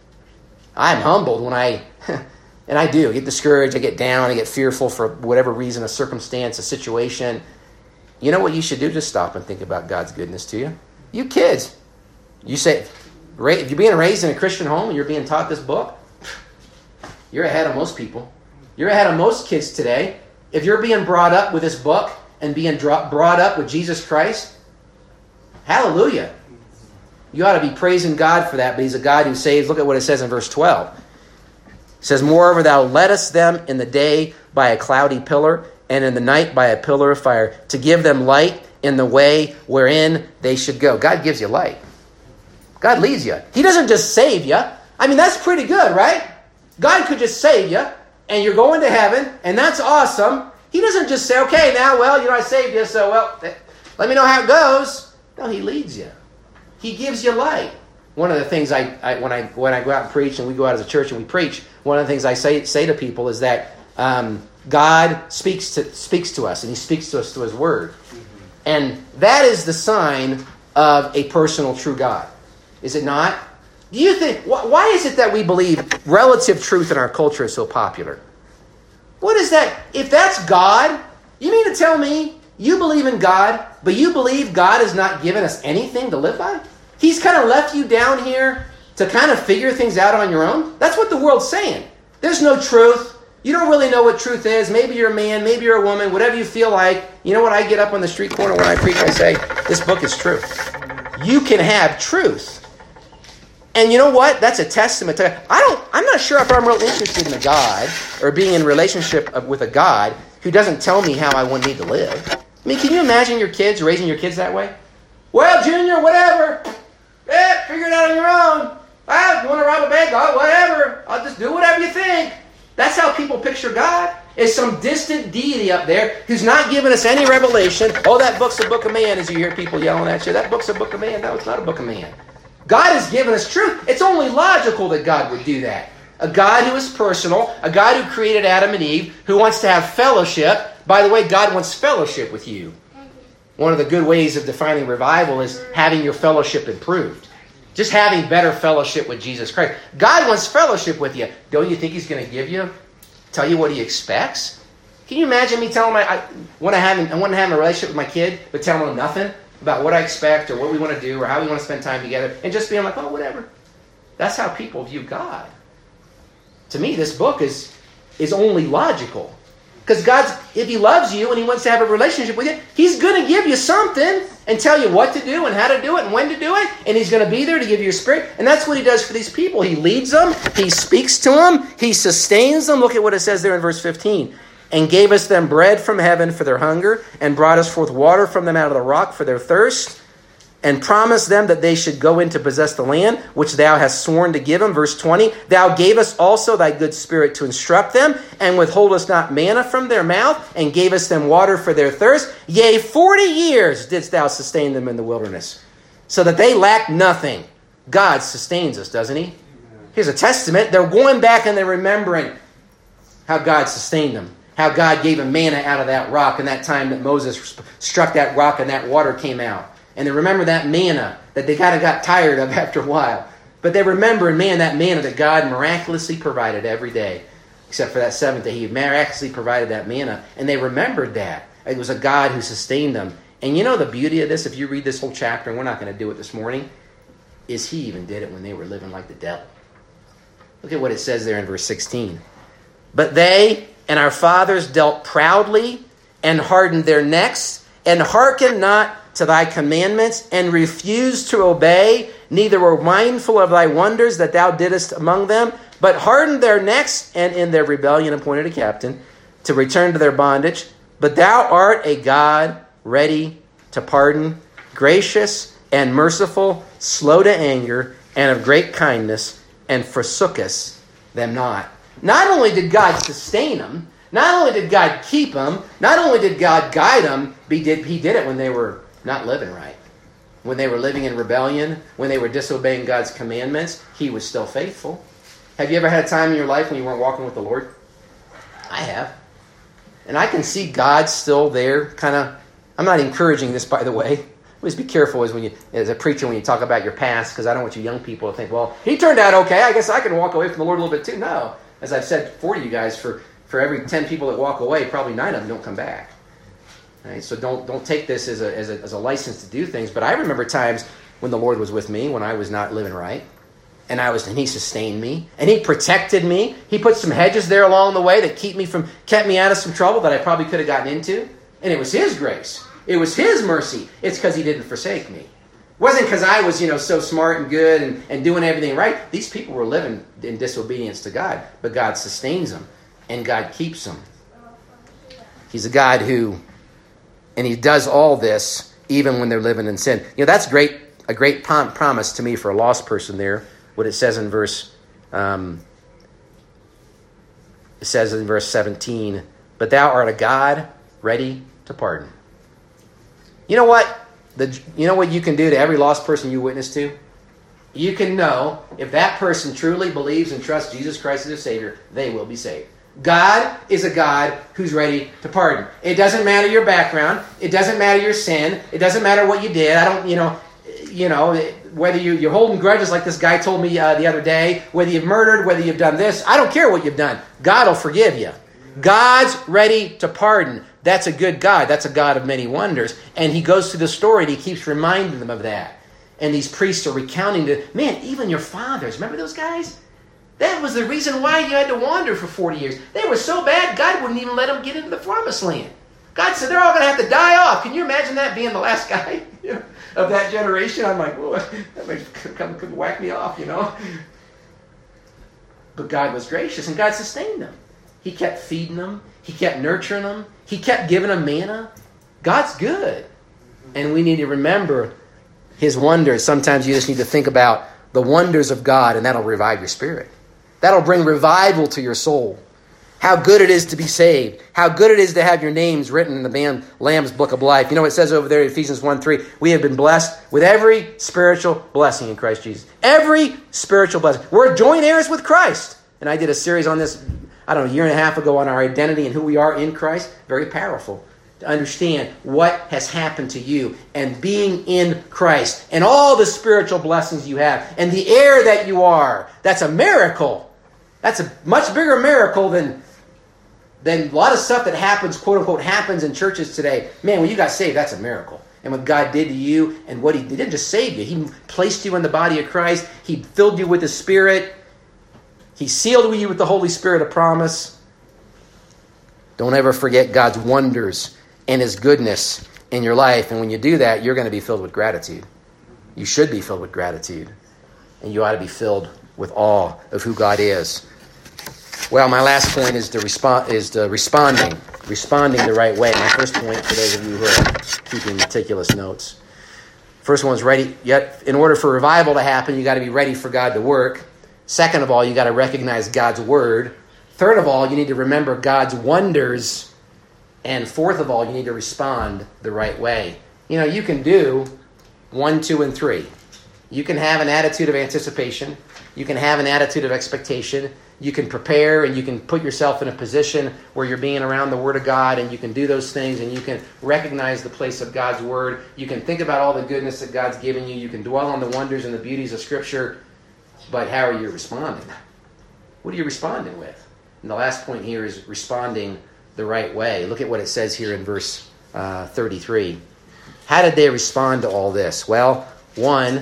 A: I'm humbled when I... And I do. I get discouraged. I get down. I get fearful for whatever reason, a circumstance, a situation. You know what you should do? Just stop and think about God's goodness to you. You kids. You say, if you're being raised in a Christian home and you're being taught this book, you're ahead of most people. You're ahead of most kids today. If you're being brought up with this book and being brought up with Jesus Christ, hallelujah. You ought to be praising God for that, but he's a God who saves. Look at what it says in verse twelve. It says, moreover, thou leddest them in the day by a cloudy pillar, and in the night by a pillar of fire, to give them light in the way wherein they should go. God gives you light. God leads you. He doesn't just save you. I mean, that's pretty good, right? God could just save you, and you're going to heaven, and that's awesome. He doesn't just say, okay, now, well, you know, I saved you, so, well, let me know how it goes. No, he leads you. He gives you light. One of the things I, I when I when I go out and preach, and we go out as a church and we preach, one of the things I say say to people is that um, God speaks to speaks to us, and he speaks to us through his word. Mm-hmm. And that is the sign of a personal, true God. Is it not? Do you think, why is it that we believe relative truth in our culture is so popular? What is that? If that's God, you mean to tell me you believe in God, but you believe God has not given us anything to live by? He's kind of left you down here to kind of figure things out on your own? That's what the world's saying. There's no truth. You don't really know what truth is. Maybe you're a man, maybe you're a woman, whatever you feel like. You know what? I get up on the street corner when I preach, I say, this book is true. You can have truth. And you know what? That's a testament to, I don't, I'm not sure if I'm real interested in a God or being in relationship with a God who doesn't tell me how I would need to live. I mean, can you imagine your kids, raising your kids that way? Well, Junior, whatever. Eh, figure it out on your own. Ah, you want to rob a bank? Oh, whatever. I'll just do whatever you think. That's how people picture God. Is some distant deity up there who's not giving us any revelation. Oh, that book's a book of man, as you hear people yelling at you. That book's a book of man. No, it's not a book of man. God has given us truth. It's only logical that God would do that. A God who is personal, a God who created Adam and Eve, who wants to have fellowship. By the way, God wants fellowship with you. One of the good ways of defining revival is having your fellowship improved. Just having better fellowship with Jesus Christ. God wants fellowship with you. Don't you think he's going to give you, tell you what he expects? Can you imagine me telling my, I want to have, I want to have a relationship with my kid, but telling him nothing about what I expect or what we want to do or how we want to spend time together, and just being like, oh, whatever. That's how people view God. To me, this book is, is only logical. Because God's, if he loves you and he wants to have a relationship with you, he's going to give you something and tell you what to do and how to do it and when to do it. And he's going to be there to give you a spirit. And that's what he does for these people. He leads them. He speaks to them. He sustains them. Look at what it says there in verse fifteen. And gave us them bread from heaven for their hunger, and brought us forth water from them out of the rock for their thirst, and promised them that they should go in to possess the land, which thou hast sworn to give them. Verse twenty, thou gavest also thy good spirit to instruct them, and withholdest not manna from their mouth, and gavest them water for their thirst. Yea, forty years didst thou sustain them in the wilderness, so that they lacked nothing. God sustains us, doesn't he? Here's a testament. They're going back and they're remembering how God sustained them. How God gave them manna out of that rock in that time that Moses struck that rock and that water came out. And they remember that manna that they kind of got tired of after a while. But they remember, man, that manna that God miraculously provided every day. Except for that seventh day, he miraculously provided that manna. And they remembered that. It was a God who sustained them. And you know the beauty of this, if you read this whole chapter, and we're not going to do it this morning, is he even did it when they were living like the devil. Look at what it says there in verse sixteen. But they and our fathers dealt proudly and hardened their necks, and hearkened not to thy commandments, and refused to obey, neither were mindful of thy wonders that thou didst among them, but hardened their necks, and in their rebellion appointed a captain to return to their bondage. But thou art a God ready to pardon, gracious and merciful, slow to anger, and of great kindness, and forsookest them not. Not only did God sustain them, not only did God keep them, not only did God guide them, he did, he did it when they were not living right. When they were living in rebellion, when they were disobeying God's commandments, he was still faithful. Have you ever had a time in your life when you weren't walking with the Lord? I have. And I can see God still there, kind of. I'm not encouraging this, by the way. Always be careful as when you, as a preacher, when you talk about your past, because I don't want you young people to think, well, he turned out okay, I guess I can walk away from the Lord a little bit too. No. As I've said for you guys, for, for every ten people that walk away, probably nine of them don't come back. Right? So don't don't take this as a, as a as a license to do things. But I remember times when the Lord was with me, when I was not living right, and I was, and he sustained me, and he protected me. He put some hedges there along the way that keep me from kept me out of some trouble that I probably could have gotten into. And it was his grace. It was his mercy. It's because he didn't forsake me. It wasn't because I was, you know, so smart and good and, and doing everything right. These people were living in disobedience to God, but God sustains them, and God keeps them. He's a God who, and he does all this even when they're living in sin. You know, that's great, a great prom- promise to me for a lost person there. What it says in verse, um, it says in verse seventeen, but thou art a God ready to pardon. You know what? The, you know what you can do to every lost person you witness to? You can know if that person truly believes and trusts Jesus Christ as their Savior, they will be saved. God is a God who's ready to pardon. It doesn't matter your background. It doesn't matter your sin. It doesn't matter what you did. I don't, you know, you know, whether you, you're holding grudges like this guy told me uh, the other day, whether you've murdered, whether you've done this. I don't care what you've done. God will forgive you. God's ready to pardon. That's a good God. That's a God of many wonders. And he goes through the story and he keeps reminding them of that. And these priests are recounting to, man, even your fathers. Remember those guys? That was the reason why you had to wander for forty years. They were so bad, God wouldn't even let them get into the promised land. God said they're all going to have to die off. Can you imagine that being the last guy you know, of that generation? I'm like, whoa, that might come could whack me off, you know. But God was gracious and God sustained them. He kept feeding them. He kept nurturing them. He kept giving them manna. God's good. And we need to remember his wonders. Sometimes you just need to think about the wonders of God, and that'll revive your spirit. That'll bring revival to your soul. How good it is to be saved. How good it is to have your names written in the Lamb's Book of Life. You know what it says over there in Ephesians one three? We have been blessed with every spiritual blessing in Christ Jesus. Every spiritual blessing. We're joint heirs with Christ. And I did a series on this, I don't know, a year and a half ago on our identity and who we are in Christ. Very powerful to understand what has happened to you and being in Christ and all the spiritual blessings you have and the heir that you are. That's a miracle. That's a much bigger miracle than, than a lot of stuff that happens, quote unquote, happens in churches today. Man, when you got saved, that's a miracle. And what God did to you and what he did, he didn't just save you. He placed you in the body of Christ. He filled you with the Spirit. He sealed you with the Holy Spirit of promise. Don't ever forget God's wonders and his goodness in your life. And when you do that, you're going to be filled with gratitude. You should be filled with gratitude. And you ought to be filled with awe of who God is. Well, my last point is the respo- is the responding. Responding the right way. My first point, for those of you who are keeping meticulous notes. First one is ready. Yet, in order for revival to happen, you got to be ready for God to work. Second of all, you got to recognize God's word. Third of all, you need to remember God's wonders. And fourth of all, you need to respond the right way. You know, you can do one, two, and three. You can have an attitude of anticipation. You can have an attitude of expectation. You can prepare and you can put yourself in a position where you're being around the Word of God and you can do those things and you can recognize the place of God's Word. You can think about all the goodness that God's given you. You can dwell on the wonders and the beauties of Scripture. But how are you responding? What are you responding with? And the last point here is responding the right way. Look at what it says here in verse uh, thirty-three. How did they respond to all this? Well, one,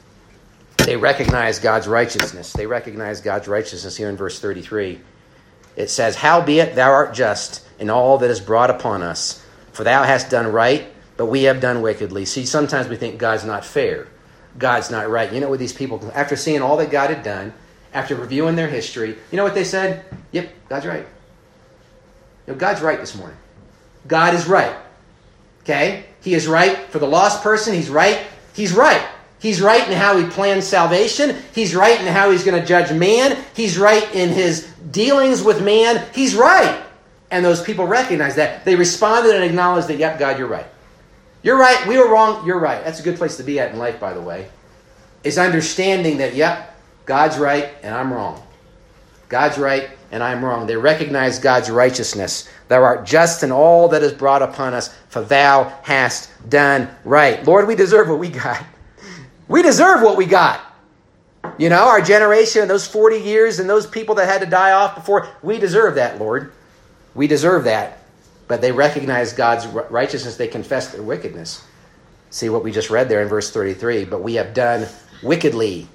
A: they recognize God's righteousness. They recognize God's righteousness here in verse thirty-three. It says, howbeit thou art just in all that is brought upon us. For thou hast done right, but we have done wickedly. See, sometimes we think God's not fair. God's not right. You know what these people, after seeing all that God had done, after reviewing their history, you know what they said? Yep, God's right. You know, God's right this morning. God is right. Okay? He is right for the lost person. He's right. He's right. He's right in how he plans salvation. He's right in how he's going to judge man. He's right in his dealings with man. He's right. And those people recognized that. They responded and acknowledged that, yep, God, you're right. You're right. We were wrong. You're right. That's a good place to be at in life, by the way. Is understanding that, yep, God's right and I'm wrong. God's right and I'm wrong. They recognize God's righteousness. Thou art just in all that is brought upon us, for thou hast done right. Lord, we deserve what we got. We deserve what we got. You know, our generation, those forty years and those people that had to die off before, we deserve that, Lord. We deserve that. But they recognize God's righteousness. They confess their wickedness. See what we just read there in verse thirty-three. But we have done wickedly.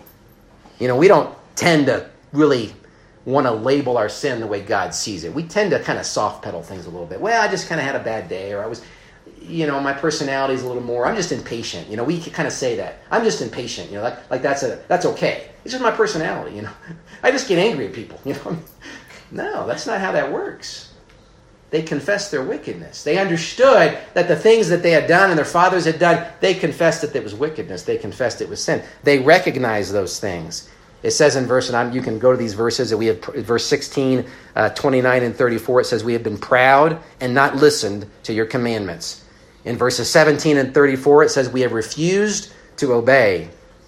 A: You know, we don't tend to really want to label our sin the way God sees it. We tend to kind of soft pedal things a little bit. Well, I just kind of had a bad day, or I was, you know, my personality is a little more, I'm just impatient. You know, we kind of say that. I'm just impatient. You know, like, like that's a that's okay. It's just my personality, you know. I just get angry at people, you know. No, that's not how that works. They confessed their wickedness. They understood that the things that they had done and their fathers had done, they confessed that it was wickedness. They confessed it was sin. They recognized those things. It says in verse, and I'm, you can go to these verses, that we have verse sixteen, uh, twenty-nine, and thirty-four. It says, we have been proud and not listened to your commandments. In verses seventeen and thirty-four, it says, we have refused to obey.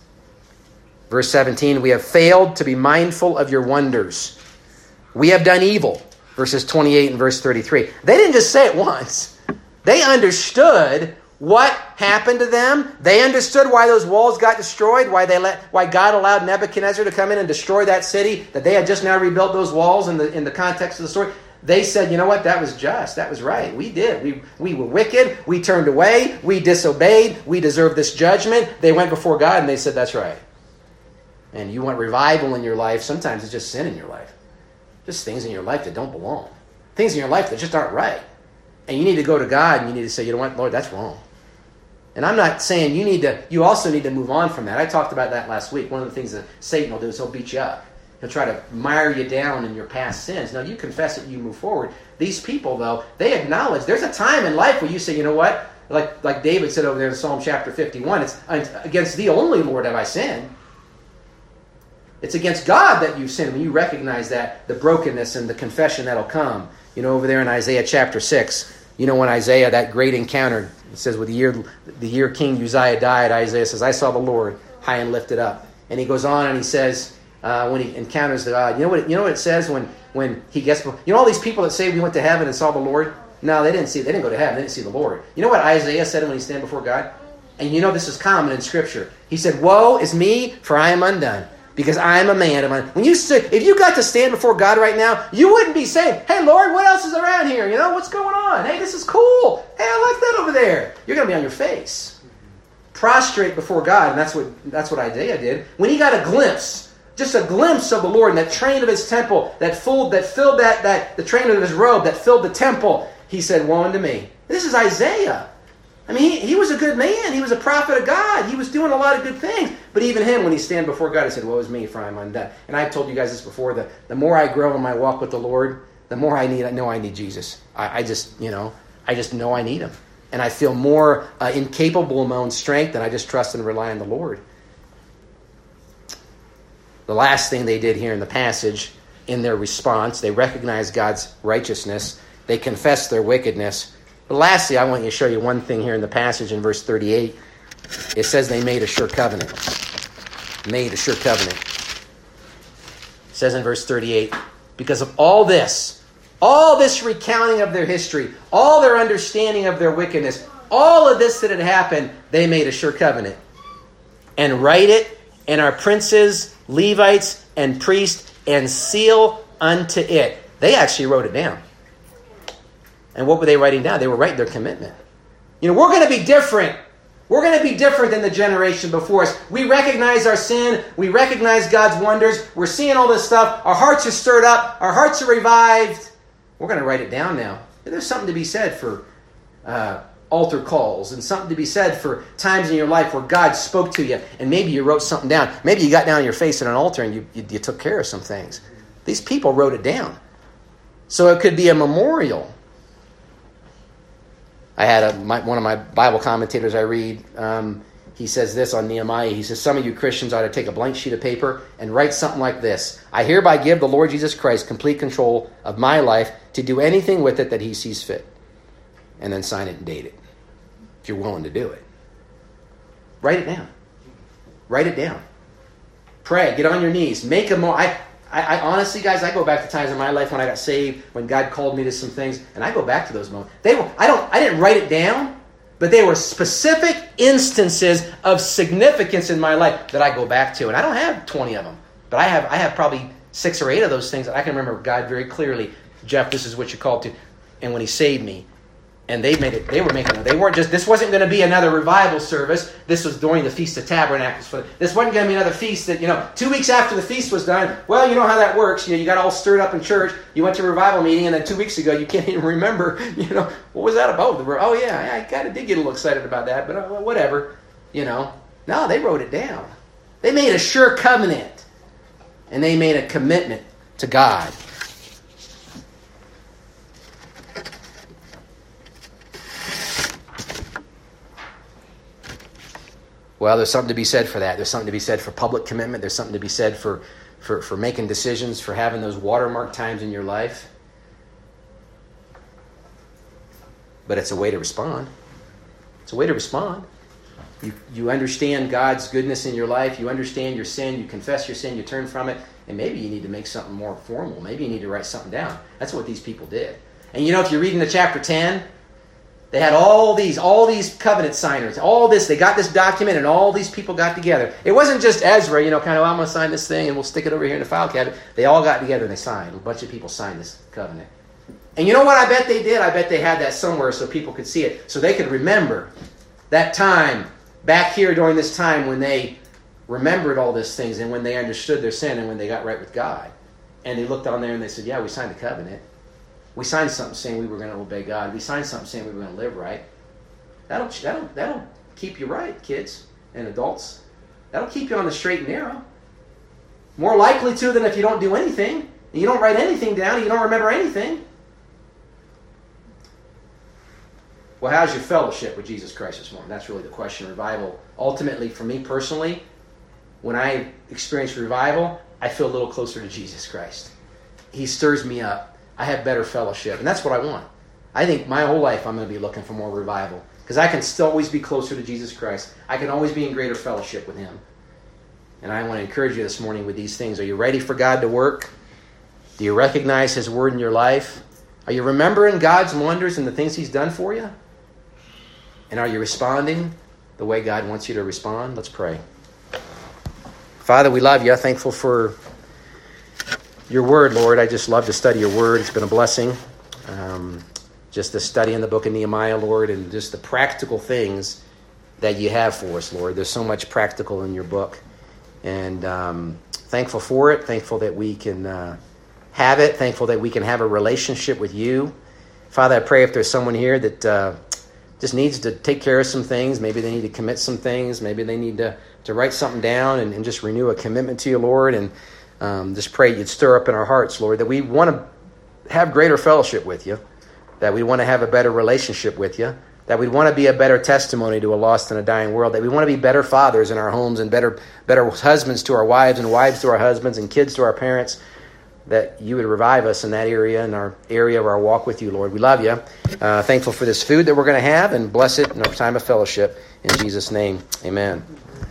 A: Verse seventeen, we have failed to be mindful of your wonders. We have done evil. Verses twenty-eight and verse thirty-three. They didn't just say it once. They understood what happened to them. They understood why those walls got destroyed, why they let, why God allowed Nebuchadnezzar to come in and destroy that city, that they had just now rebuilt those walls in the in the context of the story. They said, you know what, that was just, that was right. We did. We we were wicked. We turned away. We disobeyed. We deserve this judgment. They went before God and they said, that's right. And you want revival in your life. Sometimes it's just sin in your life. Just things in your life that don't belong. Things in your life that just aren't right. And you need to go to God and you need to say, you know what, Lord, that's wrong. And I'm not saying you need to, you also need to move on from that. I talked about that last week. One of the things that Satan will do is he'll beat you up. He'll try to mire you down in your past sins. Now, you confess it, you move forward. These people, though, they acknowledge there's a time in life where you say, you know what, like, like David said over there in Psalm chapter fifty-one, it's against thee only, Lord, have I sinned. It's against God that you sin. When you recognize that, the brokenness and the confession that'll come. You know, over there in Isaiah chapter six, you know, when Isaiah, that great encounter, it says, with the year the year King Uzziah died, Isaiah says, I saw the Lord high and lifted up. And he goes on and he says, uh, when he encounters the God, you know what it, you know what it says when, when he gets, you know all these people that say we went to heaven and saw the Lord? No, they didn't see, they didn't go to heaven, they didn't see the Lord. You know what Isaiah said when he stand before God? And you know this is common in Scripture. He said, woe is me, for I am undone. Because I'm a man of my... When you stood, if you got to stand before God right now, you wouldn't be saying, hey, Lord, what else is around here? You know, what's going on? Hey, this is cool. Hey, I like that over there. You're going to be on your face. Prostrate before God. And that's what that's what Isaiah did. When he got a glimpse, just a glimpse of the Lord in that train of his temple, that filled, that filled that, that the train of his robe, that filled the temple, he said, woe unto me. This is Isaiah. I mean, he, he was a good man. He was a prophet of God. He was doing a lot of good things. But even him, when he stand before God, he said, woe is me, for I am undone. And I've told you guys this before, the, the more I grow in my walk with the Lord, the more I need, I know I need Jesus. I, I just, you know, I just know I need him. And I feel more uh, incapable of my own strength, and I just trust and rely on the Lord. The last thing they did here in the passage, in their response, they recognized God's righteousness. They confessed their wickedness. But lastly, I want you to show you one thing here in the passage in verse thirty-eight. It says they made a sure covenant. Made a sure covenant. It says in verse thirty-eight, because of all this, all this recounting of their history, all their understanding of their wickedness, all of this that had happened, they made a sure covenant. And write it, and our princes, Levites, and priests, and seal unto it. They actually wrote it down. And what were they writing down? They were writing their commitment. You know, we're going to be different. We're going to be different than the generation before us. We recognize our sin. We recognize God's wonders. We're seeing all this stuff. Our hearts are stirred up. Our hearts are revived. We're going to write it down now. There's something to be said for uh, altar calls, and something to be said for times in your life where God spoke to you, and maybe you wrote something down. Maybe you got down on your face at an altar and you, you, you took care of some things. These people wrote it down. So it could be a memorial. I had a, my, one of my Bible commentators I read, um, he says this on Nehemiah. He says, some of you Christians ought to take a blank sheet of paper and write something like this. I hereby give the Lord Jesus Christ complete control of my life to do anything with it that he sees fit. And then sign it and date it, if you're willing to do it. Write it down. Write it down. Pray. Get on your knees. Make a mo- I, I, I honestly, guys, I go back to times in my life when I got saved, when God called me to some things, and I go back to those moments. They were, I don't, I didn't write it down, but they were specific instances of significance in my life that I go back to, and I don't have twenty of them, but I have, I have probably six or eight of those things that I can remember God very clearly. Jeff, this is what you're called to, and when He saved me. And they made it. They were making it. They weren't just. This wasn't going to be another revival service. This was during the Feast of Tabernacles. For this wasn't going to be another feast that, you know, two weeks after the feast was done. Well, you know how that works. You know, you got all stirred up in church. You went to a revival meeting, and then two weeks ago you can't even remember. You know, what was that about? Oh yeah, I kind of did get a little excited about that, but uh, whatever. You know, no, they wrote it down. They made a sure covenant, and they made a commitment to God. Well, there's something to be said for that. There's something to be said for public commitment. There's something to be said for, for, for making decisions, for having those watermark times in your life. But it's a way to respond. It's a way to respond. You, you understand God's goodness in your life. You understand your sin. You confess your sin. You turn from it. And maybe you need to make something more formal. Maybe you need to write something down. That's what these people did. And you know, if you read into chapter ten, they had all these, all these covenant signers, all this, they got this document and all these people got together. It wasn't just Ezra, you know, kind of, I'm going to sign this thing and we'll stick it over here in the file cabinet. They all got together and they signed. A bunch of people signed this covenant. And you know what I bet they did? I bet they had that somewhere so people could see it, so they could remember that time back here during this time when they remembered all these things and when they understood their sin and when they got right with God. And they looked on there and they said, yeah, we signed a covenant. We signed something saying we were going to obey God. We signed something saying we were going to live right. That'll, that'll, that'll keep you right, kids and adults. That'll keep you on the straight and narrow. More likely to than if you don't do anything. And you don't write anything down and you don't remember anything. Well, how's your fellowship with Jesus Christ this morning? That's really the question. Revival, ultimately, for me personally, when I experience revival, I feel a little closer to Jesus Christ. He stirs me up. I have better fellowship, and that's what I want. I think my whole life I'm going to be looking for more revival because I can still always be closer to Jesus Christ. I can always be in greater fellowship with Him. And I want to encourage you this morning with these things. Are you ready for God to work? Do you recognize His word in your life? Are you remembering God's wonders and the things He's done for you? And are you responding the way God wants you to respond? Let's pray. Father, we love you. I'm thankful for your word, Lord. I just love to study your word. It's been a blessing. Um, just the study in the book of Nehemiah, Lord, and just the practical things that you have for us, Lord. There's so much practical in your book. And um, thankful for it. Thankful that we can uh, have it. Thankful that we can have a relationship with you. Father, I pray if there's someone here that uh, just needs to take care of some things, maybe they need to commit some things, maybe they need to, to write something down and, and just renew a commitment to you, Lord, and Um, just pray you'd stir up in our hearts, Lord, that we want to have greater fellowship with you, that we want to have a better relationship with you, that we want to be a better testimony to a lost and a dying world, that we want to be better fathers in our homes and better better husbands to our wives and wives to our husbands and kids to our parents, that you would revive us in that area, in our area of our walk with you, Lord. We love you. Uh, thankful for this food that we're going to have, and bless it in our time of fellowship. In Jesus' name, amen.